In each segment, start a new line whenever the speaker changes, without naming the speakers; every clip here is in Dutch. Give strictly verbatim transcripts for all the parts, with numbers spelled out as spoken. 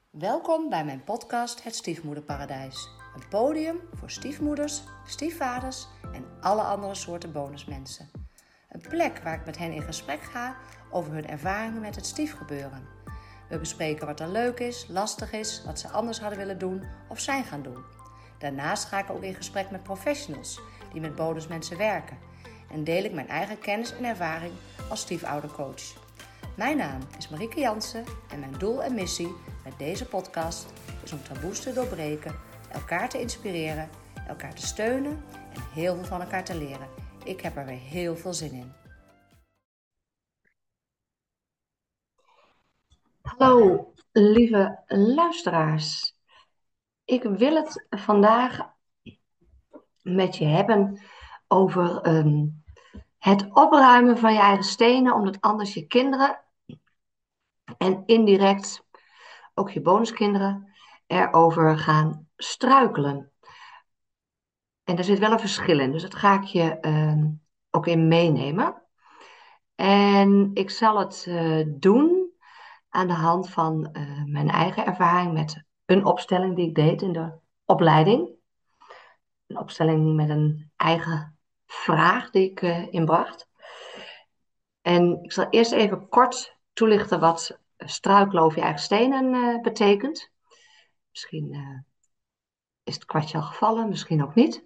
Welkom bij mijn podcast Het Stiefmoederparadijs. Een podium voor stiefmoeders, stiefvaders en alle andere soorten bonusmensen. Een plek waar ik met hen in gesprek ga over hun ervaringen met het stiefgebeuren. We bespreken wat er leuk is, lastig is, wat ze anders hadden willen doen of zijn gaan doen. Daarnaast ga ik ook in gesprek met professionals die met bonusmensen werken. En deel ik mijn eigen kennis en ervaring als stiefoudercoach. Mijn naam is Marieke Jansen en mijn doel en missie met deze podcast is om taboes te doorbreken, elkaar te inspireren, elkaar te steunen en heel veel van elkaar te leren. Ik heb er weer heel veel zin in.
Hallo lieve luisteraars. Ik wil het vandaag met je hebben over um, het opruimen van je eigen stenen, omdat anders je kinderen en indirect ook je bonuskinderen erover gaan struikelen. En daar zit wel een verschil in, dus dat ga ik je um, ook in meenemen. En ik zal het uh, doen aan de hand van uh, mijn eigen ervaring met een opstelling die ik deed in de opleiding. Een opstelling met een eigen vraag die ik uh, inbracht. En ik zal eerst even kort toelichten wat struikelen over je eigen stenen uh, betekent. Misschien uh, is het kwartje al gevallen, misschien ook niet.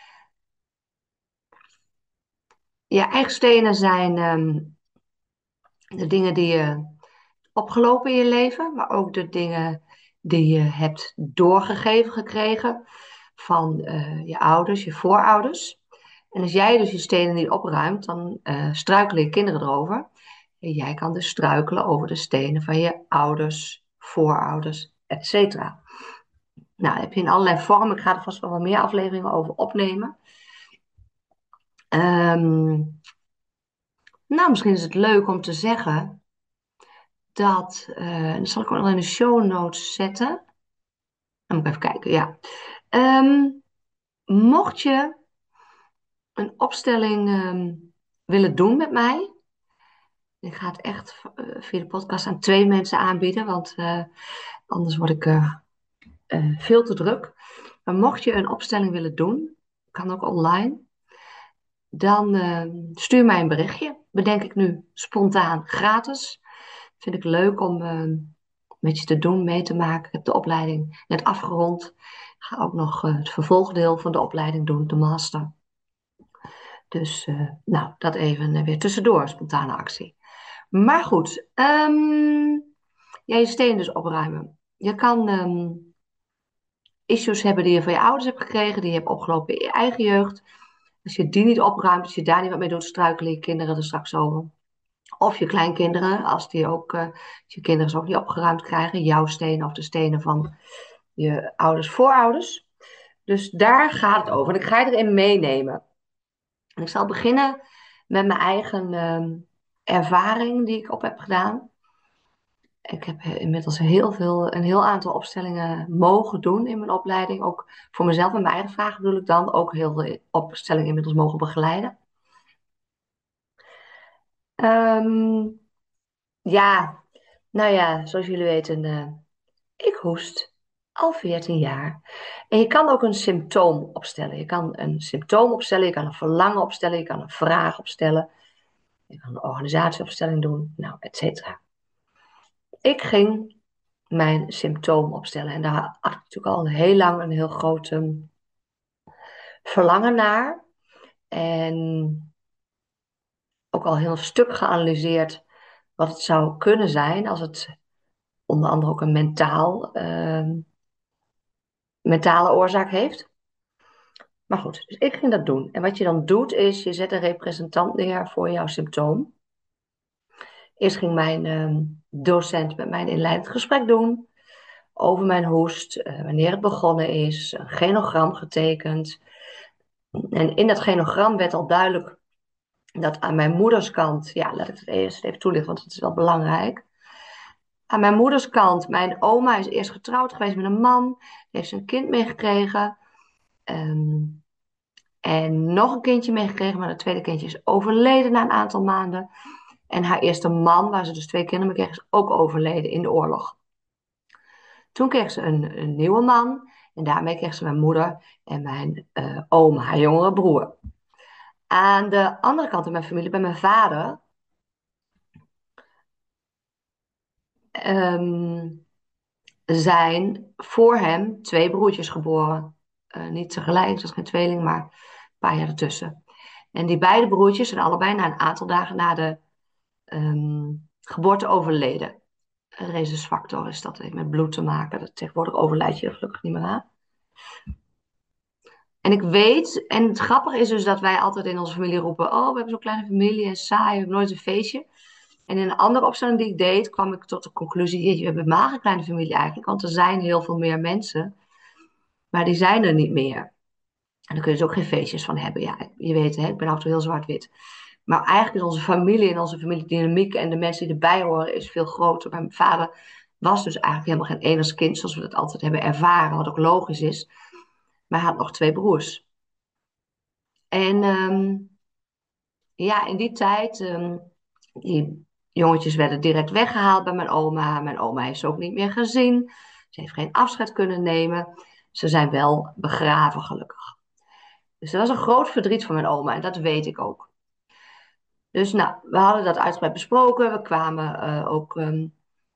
Je eigen stenen zijn um, de dingen die je opgelopen in je leven, maar ook de dingen die je hebt doorgegeven gekregen van uh, je ouders, je voorouders. En als jij dus je stenen niet opruimt, dan uh, struikelen je kinderen erover. En jij kan dus struikelen over de stenen van je ouders, voorouders, et cetera. Nou, dat heb je in allerlei vormen. Ik ga er vast wel wat meer afleveringen over opnemen. Um, nou, misschien is het leuk om te zeggen dat, uh, dat zal ik ook nog in de show notes zetten. Dan moet ik even kijken, ja. Um, mocht je een opstelling um, willen doen met mij. Ik ga het echt uh, via de podcast aan twee mensen aanbieden, want uh, anders word ik uh, uh, veel te druk. Maar mocht je een opstelling willen doen, kan ook online, dan uh, stuur mij een berichtje. Bedenk ik nu spontaan gratis. Vind ik leuk om uh, met je te doen, mee te maken. Ik heb de opleiding net afgerond. Ik ga ook nog uh, het vervolgdeel van de opleiding doen, de master. Dus uh, nou, dat even uh, weer tussendoor, spontane actie. Maar goed, um, ja, je stenen dus opruimen. Je kan um, issues hebben die je van je ouders hebt gekregen, die je hebt opgelopen in je eigen jeugd. Als je die niet opruimt, als je daar niet wat mee doet, struikelen je kinderen er straks over. Of je kleinkinderen, als die ook, uh, als je kinderen ze ook niet opgeruimd krijgen, jouw stenen of de stenen van je ouders, voorouders. Dus daar gaat het over. En ik ga je erin meenemen. En ik zal beginnen met mijn eigen um, ervaring die ik op heb gedaan. Ik heb inmiddels heel veel, een heel aantal opstellingen mogen doen in mijn opleiding. Ook voor mezelf en mijn eigen vragen bedoel ik dan. Ook heel veel opstellingen inmiddels mogen begeleiden. Um, ja, nou ja, zoals jullie weten, uh, ik hoest al veertien jaar. En je kan ook een symptoom opstellen. Je kan een symptoom opstellen, je kan een verlangen opstellen, je kan een vraag opstellen. Je kan een organisatieopstelling doen, nou, et cetera. Ik ging mijn symptoom opstellen. En daar had ik natuurlijk al heel lang een heel groot um, verlangen naar. En ook al heel stuk geanalyseerd wat het zou kunnen zijn als het onder andere ook een mentaal, uh, mentale oorzaak heeft. Maar goed, dus ik ging dat doen. En wat je dan doet is, je zet een representant neer voor jouw symptoom. Eerst ging mijn uh, docent met mij een inleidend gesprek doen over mijn hoest, uh, wanneer het begonnen is, een genogram getekend. En in dat genogram werd al duidelijk dat aan mijn moederskant, ja, laat ik het eerst even toelichten, want het is wel belangrijk. Aan mijn moederskant, mijn oma is eerst getrouwd geweest met een man, heeft een kind meegekregen. Um, en nog een kindje meegekregen, maar het tweede kindje is overleden na een aantal maanden. En haar eerste man, waar ze dus twee kinderen mee kreeg, is ook overleden in de oorlog. Toen kreeg ze een, een nieuwe man. En daarmee kreeg ze mijn moeder en mijn uh, oom, haar jongere broer. Aan de andere kant van mijn familie, bij mijn vader, um, zijn voor hem twee broertjes geboren. Uh, niet tegelijk, dat is geen tweeling, maar een paar jaar ertussen. En die beide broertjes zijn allebei na een aantal dagen na de um, geboorte overleden. Een rhesusfactor is dat, heeft met bloed te maken. Dat tegenwoordig overlijd je gelukkig niet meer aan. En ik weet, en het grappige is dus dat wij altijd in onze familie roepen, oh, we hebben zo'n kleine familie en saai, we hebben nooit een feestje. En in een andere opstelling die ik deed, kwam ik tot de conclusie, jeetje, we hebben maar een kleine familie eigenlijk, want er zijn heel veel meer mensen, maar die zijn er niet meer. En daar kun je dus ook geen feestjes van hebben. Ja, je weet, hè, ik ben af en toe heel zwart-wit. Maar eigenlijk is onze familie en onze familiedynamiek en de mensen die erbij horen is veel groter. Mijn vader was dus eigenlijk helemaal geen enigszins kind, zoals we dat altijd hebben ervaren, wat ook logisch is. Maar hij had nog twee broers. En um, ja, in die tijd, um, die jongetjes werden direct weggehaald bij mijn oma. Mijn oma heeft ze ook niet meer gezien. Ze heeft geen afscheid kunnen nemen. Ze zijn wel begraven, gelukkig. Dus dat was een groot verdriet voor mijn oma en dat weet ik ook. Dus nou, we hadden dat uitgebreid besproken. We kwamen uh, ook... Um,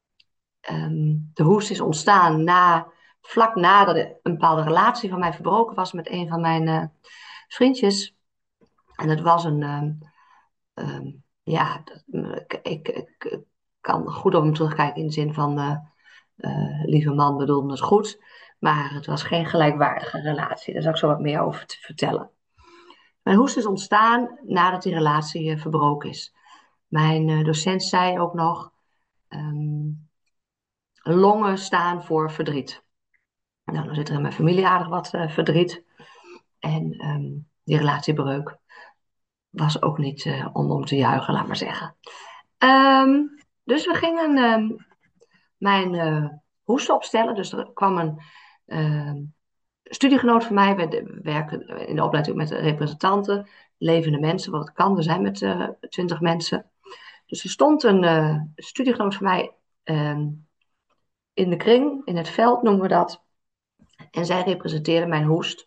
um, de hoest is ontstaan na, vlak nadat een bepaalde relatie van mij verbroken was met een van mijn uh, vriendjes. En dat was een... Um, um, ja, dat, ik, ik, ik kan goed op hem terugkijken in de zin van... Uh, uh, lieve man bedoelde het goed. Maar het was geen gelijkwaardige relatie. Daar zal ik zo wat meer over te vertellen. Mijn hoest is ontstaan nadat die relatie uh, verbroken is. Mijn uh, docent zei ook nog... Um, longen staan voor verdriet. Nou, dan zit er in mijn familie aardig wat uh, verdriet. En um, die relatiebreuk was ook niet uh, om om te juichen, laat maar zeggen. Um, dus we gingen um, mijn uh, hoest opstellen. Dus er kwam een uh, studiegenoot van mij. We werken in de opleiding met representanten, levende mensen, wat het kan. We zijn met uh, twintig mensen. Dus er stond een uh, studiegenoot van mij um, in de kring, in het veld noemen we dat. En zij representeerde mijn hoest.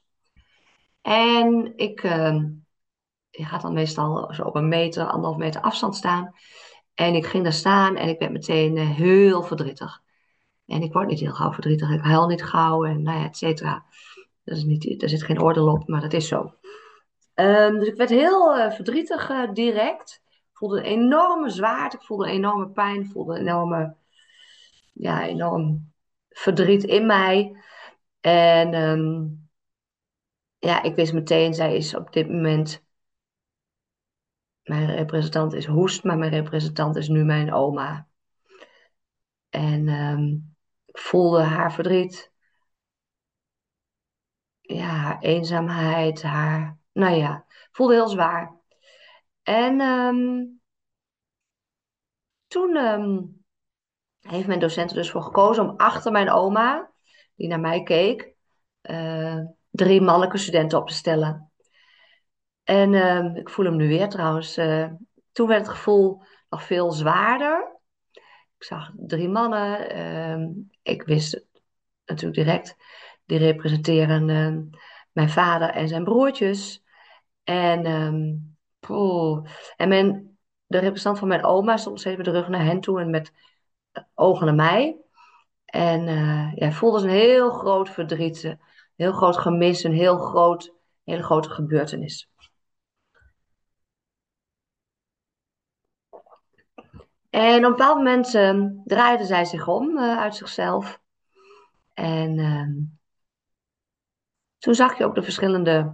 En ik, uh, je gaat dan meestal zo op een meter, anderhalf meter afstand staan. En ik ging daar staan en ik werd meteen uh, heel verdrietig. En ik word niet heel gauw verdrietig, ik huil niet gauw en nou ja, et cetera. Dat is niet, er zit geen oordeel op, maar dat is zo. Um, dus ik werd heel uh, verdrietig uh, direct. Ik voelde een enorme zwaarte, ik voelde een enorme pijn, ik voelde een enorme, ja, enorm verdriet in mij. En um, ja, ik wist meteen, zij is op dit moment... Mijn representant is hoest, maar mijn representant is nu mijn oma. En um, ik voelde haar verdriet. Ja, haar eenzaamheid, haar... Nou ja, voelde heel zwaar. En um, toen um, heeft mijn docent er dus voor gekozen om achter mijn oma, die naar mij keek, uh, drie mannelijke studenten op te stellen. En um, ik voel hem nu weer trouwens. Uh, toen werd het gevoel nog veel zwaarder. Ik zag drie mannen. Uh, ik wist natuurlijk direct. Die representeren uh, mijn vader en zijn broertjes. En, um, poeh, en mijn, de representant van mijn oma stond steeds met de rug naar hen toe en met ogen naar mij. En uh, ja, voelde een heel groot verdriet, een heel groot gemis, een heel groot, hele grote gebeurtenis. En op een bepaald moment uh, draaide zij zich om uh, uit zichzelf. En uh, toen zag je ook de verschillende,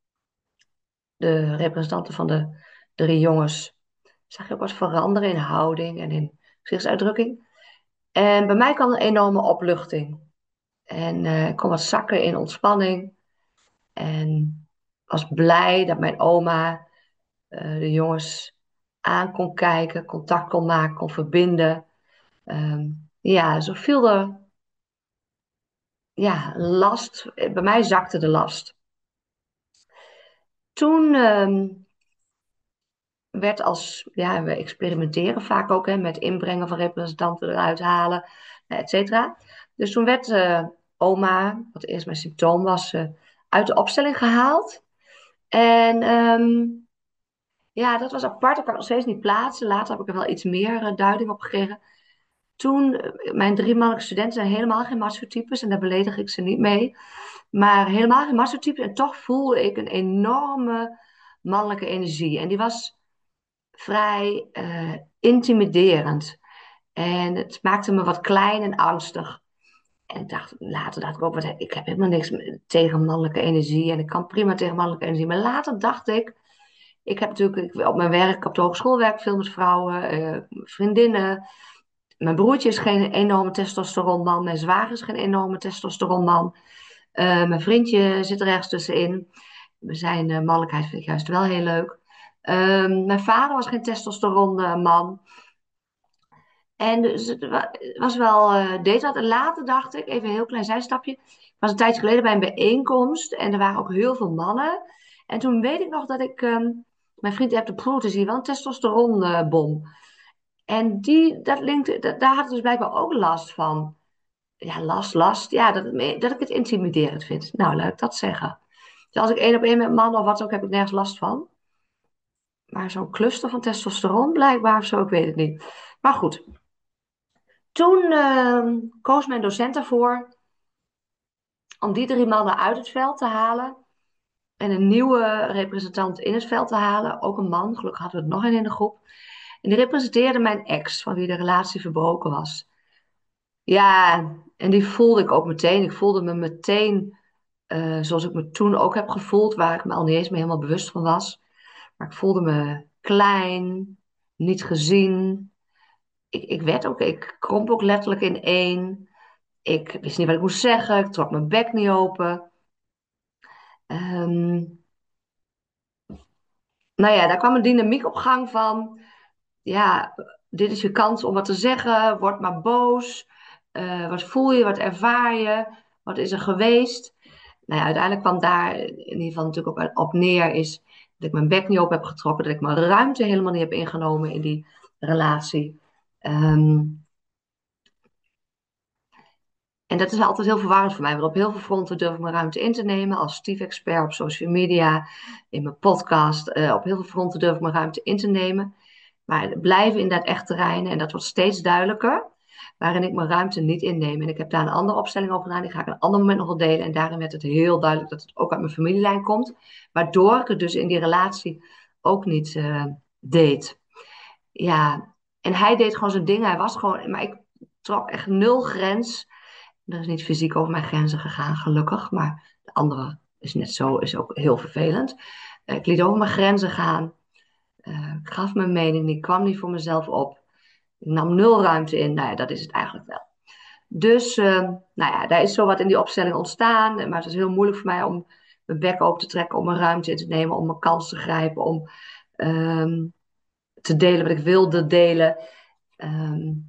de representanten van de drie jongens, zag je ook wat veranderen in houding en in gezichtsuitdrukking. En bij mij kwam een enorme opluchting. En uh, ik kon wat zakken in ontspanning. En was blij dat mijn oma uh, de jongens aan kon kijken, contact kon maken, kon verbinden. Um, ja, zo viel er ja, last. Bij mij zakte de last. Toen um, werd als, ja, we experimenteren vaak ook hè, met inbrengen van representanten eruit halen, et cetera. Dus toen werd uh, oma, wat eerst mijn symptoom was, uh, uit de opstelling gehaald. En um, ja, dat was apart. Ik kan het nog steeds niet plaatsen. Later heb ik er wel iets meer uh, duiding op gekregen. Toen, uh, mijn drie mannelijke studenten zijn helemaal geen macho-types en daar beledig ik ze niet mee. Maar helemaal geen macho-types en toch voelde ik een enorme mannelijke energie. En die was vrij uh, intimiderend. En het maakte me wat klein en angstig. En ik dacht, later dacht ik ook, wat, ik heb helemaal niks tegen mannelijke energie. En ik kan prima tegen mannelijke energie. Maar later dacht ik, ik heb natuurlijk ik, op mijn werk, op de hogeschool werk veel met vrouwen, uh, vriendinnen. Mijn broertje is geen enorme testosteronman. Mijn zwager is geen enorme testosteronman. Uh, mijn vriendje zit er ergens tussenin. Zijn uh, mannelijkheid vind ik juist wel heel leuk. Uh, mijn vader was geen testosteronman. En dus het was wel, uh, deed dat. En later dacht ik, even een heel klein zijstapje. Ik was een tijdje geleden bij een bijeenkomst. En er waren ook heel veel mannen. En toen weet ik nog dat ik, um, mijn vriend heeft de proef, is hier wel een testosteronbom. Uh, en die, dat linkte, dat, daar had ik dus blijkbaar ook last van. Ja, last, last. Ja, dat, het, dat ik het intimiderend vind. Nou, laat ik dat zeggen. Dus als ik één op één met mannen of wat ook, heb ik nergens last van. Maar zo'n cluster van testosteron blijkbaar of zo, ik weet het niet. Maar goed. Toen uh, koos mijn docent ervoor om die drie mannen uit het veld te halen. En een nieuwe representant in het veld te halen. Ook een man, gelukkig hadden we er nog een in de groep. En die representeerde mijn ex, van wie de relatie verbroken was. Ja, en die voelde ik ook meteen. Ik voelde me meteen uh, zoals ik me toen ook heb gevoeld. Waar ik me al niet eens meer helemaal bewust van was. Maar ik voelde me klein, niet gezien. Ik, ik werd ook, ik kromp ook letterlijk in één. Ik wist niet wat ik moest zeggen. Ik trok mijn bek niet open. Um, nou ja, daar kwam een dynamiek op gang van. Ja, dit is je kans om wat te zeggen. Word maar boos. Uh, wat voel je? Wat ervaar je? Wat is er geweest? Nou ja, uiteindelijk kwam daar in ieder geval natuurlijk ook op neer is dat ik mijn bek niet open heb getrokken. Dat ik mijn ruimte helemaal niet heb ingenomen in die relatie. Um, En dat is altijd heel verwarrend voor mij, want op heel veel fronten durf ik mijn ruimte in te nemen. Als Steve-expert op social media, in mijn podcast. Uh, op heel veel fronten durf ik mijn ruimte in te nemen. Maar het blijven inderdaad echt terreinen, en dat wordt steeds duidelijker, waarin ik mijn ruimte niet inneem. En ik heb daar een andere opstelling over gedaan, die ga ik een ander moment nog wel delen. En daarin werd het heel duidelijk dat het ook uit mijn familielijn komt. Waardoor ik het dus in die relatie ook niet uh, deed. Ja, en hij deed gewoon zijn ding. Hij was gewoon, maar ik trok echt nul grens. Er is niet fysiek over mijn grenzen gegaan, gelukkig. Maar de andere is net zo, is ook heel vervelend. Uh, ik liet over mijn grenzen gaan. Uh, ik gaf mijn mening niet, ik kwam niet voor mezelf op. Ik nam nul ruimte in. Nou ja, dat is het eigenlijk wel. Dus, uh, nou ja, daar is zo wat in die opstelling ontstaan. Maar het is heel moeilijk voor mij om mijn bek open te trekken, om mijn ruimte in te nemen, om mijn kans te grijpen, om um, te delen wat ik wilde delen. Um,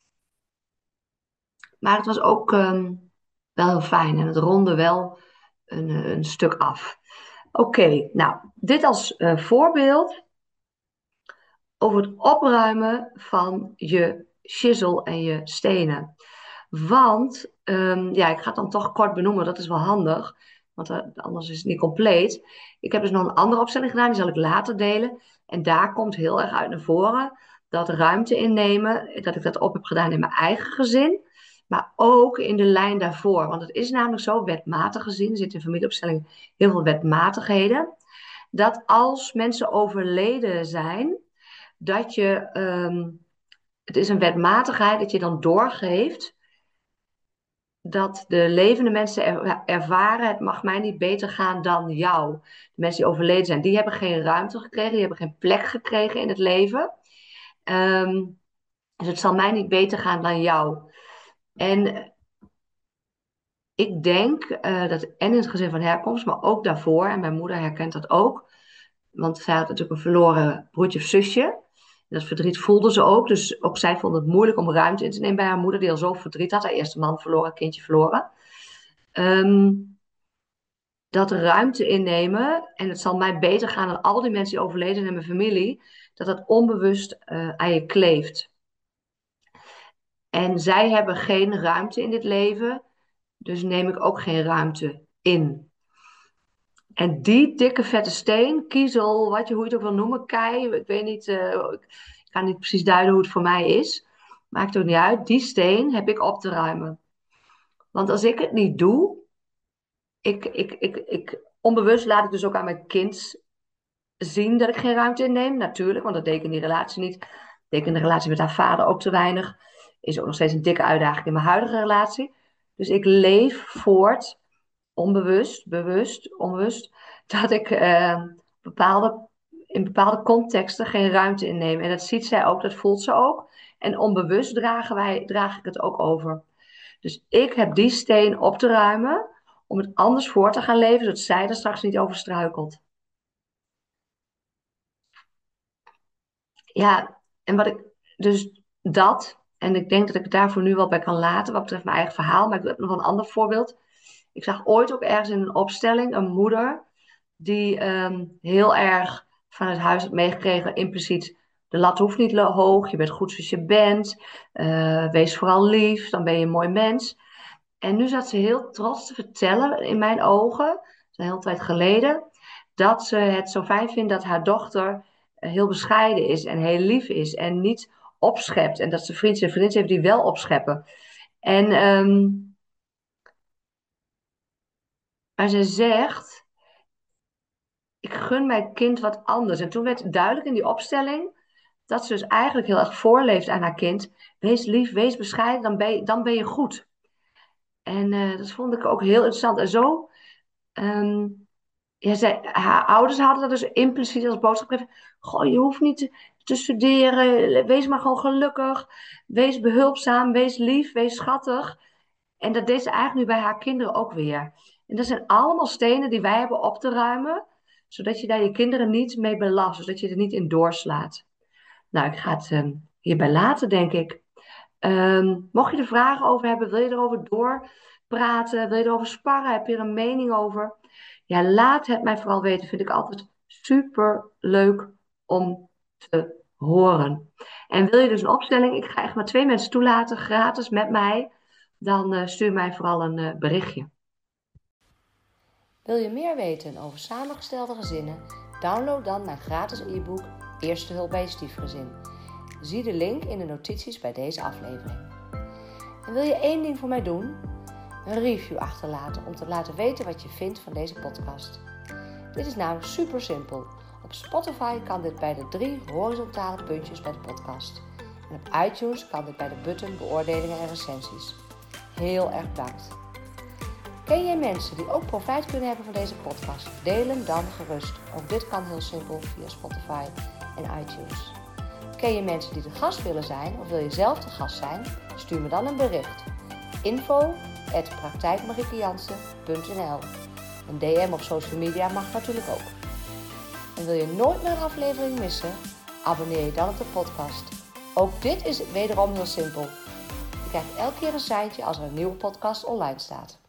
maar het was ook um, wel heel fijn en het ronde wel een, een stuk af. Oké, okay, nou, dit als uh, voorbeeld over het opruimen van je shizzle en je stenen. Want, um, ja, ik ga het dan toch kort benoemen, dat is wel handig, want uh, anders is het niet compleet. Ik heb dus nog een andere opstelling gedaan, die zal ik later delen. En daar komt heel erg uit naar voren dat ruimte innemen, dat ik dat op heb gedaan in mijn eigen gezin, maar ook in de lijn daarvoor. Want het is namelijk zo, wetmatig gezien, er zit in familieopstelling heel veel wetmatigheden, dat als mensen overleden zijn, dat je, um, het is een wetmatigheid dat je dan doorgeeft dat de levende mensen er, ervaren, het mag mij niet beter gaan dan jou. De mensen die overleden zijn, die hebben geen ruimte gekregen, die hebben geen plek gekregen in het leven. Um, dus het zal mij niet beter gaan dan jou. En ik denk uh, dat en in het gezin van herkomst, maar ook daarvoor, en mijn moeder herkent dat ook, want zij had natuurlijk een verloren broertje of zusje. Dat verdriet voelde ze ook. Dus ook zij vond het moeilijk om ruimte in te nemen bij haar moeder, die al zo verdriet had. Haar eerste man verloren, kindje verloren. Um, dat ruimte innemen, en het zal mij beter gaan dan al die mensen die overleden zijn in mijn familie, dat dat onbewust uh, aan je kleeft. En zij hebben geen ruimte in dit leven, dus neem ik ook geen ruimte in. En die dikke vette steen, kiezel, wat je, hoe je het ook wil noemen, kei, ik weet niet, uh, ik kan niet precies duiden hoe het voor mij is, maakt ook niet uit, die steen heb ik op te ruimen. Want als ik het niet doe, ik, ik, ik, ik, onbewust laat ik dus ook aan mijn kind zien dat ik geen ruimte inneem, natuurlijk, want dat deed ik in die relatie niet. Dat deed ik in de relatie met haar vader ook te weinig. Is ook nog steeds een dikke uitdaging in mijn huidige relatie. Dus ik leef voort, onbewust, bewust, onbewust, dat ik uh, bepaalde, in bepaalde contexten geen ruimte inneem. En dat ziet zij ook, dat voelt ze ook. En onbewust dragen wij, draag ik het ook over. Dus ik heb die steen op te ruimen om het anders voor te gaan leven, zodat zij er straks niet over struikelt. Ja, en wat ik, dus dat, en ik denk dat ik het daarvoor nu wel bij kan laten, wat betreft mijn eigen verhaal, maar ik heb nog een ander voorbeeld. Ik zag ooit ook ergens in een opstelling een moeder die um, heel erg van het huis had meegekregen, impliciet, de lat hoeft niet hoog, je bent goed zoals je bent, uh, wees vooral lief, dan ben je een mooi mens. En nu zat ze heel trots te vertellen, in mijn ogen, dat is een hele tijd geleden, dat ze het zo fijn vindt dat haar dochter heel bescheiden is en heel lief is en niet opschept. En dat ze vriendjes en vriendinnen heeft die wel opscheppen. En, um, maar ze zegt, ik gun mijn kind wat anders. En toen werd duidelijk in die opstelling dat ze dus eigenlijk heel erg voorleeft aan haar kind. Wees lief, wees bescheiden, dan ben je, dan ben je goed. En uh, dat vond ik ook heel interessant. En zo, um, ja, zij, haar ouders hadden dat dus impliciet als boodschap gegeven. Goh, je hoeft niet te, te studeren, wees maar gewoon gelukkig. Wees behulpzaam, wees lief, wees schattig. En dat deed ze eigenlijk nu bij haar kinderen ook weer. En dat zijn allemaal stenen die wij hebben op te ruimen, zodat je daar je kinderen niet mee belast, zodat je er niet in doorslaat. Nou, ik ga het um, hierbij laten, denk ik. Um, mocht je er vragen over hebben, wil je erover doorpraten, wil je erover sparren, heb je er een mening over? Ja, laat het mij vooral weten. Vind ik altijd super leuk om te horen. En wil je dus een opstelling? Ik ga echt maar twee mensen toelaten, gratis met mij. Dan uh, stuur mij vooral een uh, berichtje.
Wil je meer weten over samengestelde gezinnen? Download dan mijn gratis e-book Eerste hulp bij je stiefgezin. Zie de link in de notities bij deze aflevering. En wil je één ding voor mij doen? Een review achterlaten om te laten weten wat je vindt van deze podcast. Dit is namelijk super simpel. Op Spotify kan dit bij de drie horizontale puntjes bij de podcast. En op iTunes kan dit bij de button beoordelingen en recensies. Heel erg bedankt. Ken jij mensen die ook profijt kunnen hebben van deze podcast? Deel hem dan gerust. Ook dit kan heel simpel via Spotify en iTunes. Ken je mensen die de gast willen zijn of wil je zelf de gast zijn? Stuur me dan een bericht. info at praktijkmariekejansen punt n l. Een D M op social media mag natuurlijk ook. En wil je nooit meer een aflevering missen? Abonneer je dan op de podcast. Ook dit is wederom heel simpel. Je krijgt elke keer een seintje als er een nieuwe podcast online staat.